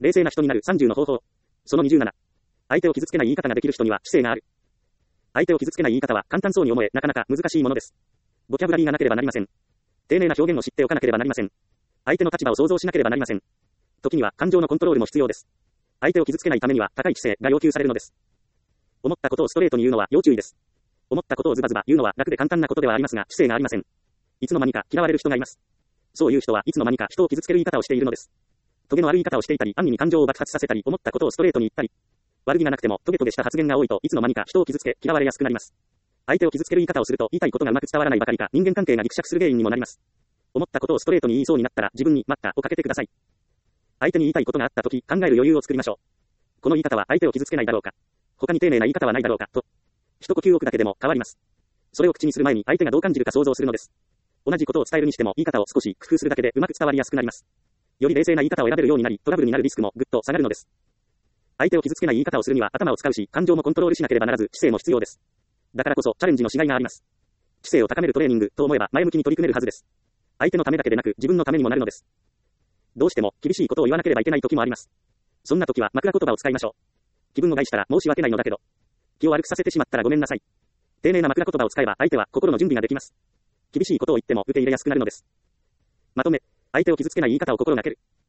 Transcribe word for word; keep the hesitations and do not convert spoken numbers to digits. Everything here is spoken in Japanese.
冷静な人になるさんじゅうの方法。そのにじゅうなな。相手を傷つけない言い方ができる人には知性がある。相手を傷つけない言い方は簡単そうに思え、なかなか難しいものです。ボキャブラリーがなければなりません。丁寧な表現を知っておかなければなりません。相手の立場を想像しなければなりません。時には感情のコントロールも必要です。相手を傷つけないためには高い知性が要求されるのです。思ったことをストレートに言うのは要注意です。思ったことをズバズバ言うのは楽で簡単なことではありますが、知性がありません。いつの間にか嫌われる人がいます。そういう人はいつの間にか人を傷つける言い方をしているのです。トゲの悪い言い方をしていたり、暗にに感情を爆発させたり、思ったことをストレートに言ったり、悪気がなくてもトゲトゲした発言が多いといつの間にか人を傷つけ、嫌われやすくなります。相手を傷つける言い方をすると言いたいことがうまく伝わらないばかりか、人間関係がギクシャクする原因にもなります。思ったことをストレートに言いそうになったら自分に待ったをかけてください。相手に言いたいことがあったとき、考える余裕を作りましょう。この言い方は相手を傷つけないだろうか。他に丁寧な言い方はないだろうか、と。一呼吸置くだけでも変わります。それを口にする前に相手がどう感じるか想像するのです。同じことを伝えるにしても言い方を少し工夫するだけでうまく伝わりやすくなります。より冷静な言い方を選べるようになり、トラブルになるリスクもぐっと下がるのです。相手を傷つけない言い方をするには頭を使うし、感情もコントロールしなければならず、知性も必要です。だからこそチャレンジのしがいがあります。知性を高めるトレーニングと思えば前向きに取り組めるはずです。相手のためだけでなく自分のためにもなるのです。どうしても厳しいことを言わなければいけない時もあります。そんな時は枕言葉を使いましょう。気分を害したら申し訳ないのだけど、気を悪くさせてしまったらごめんなさい。丁寧な枕言葉を使えば相手は心の準備ができます。厳しいことを言っても受け入れやすくなるのです。まとめ、相手を傷つけない言い方を心がける。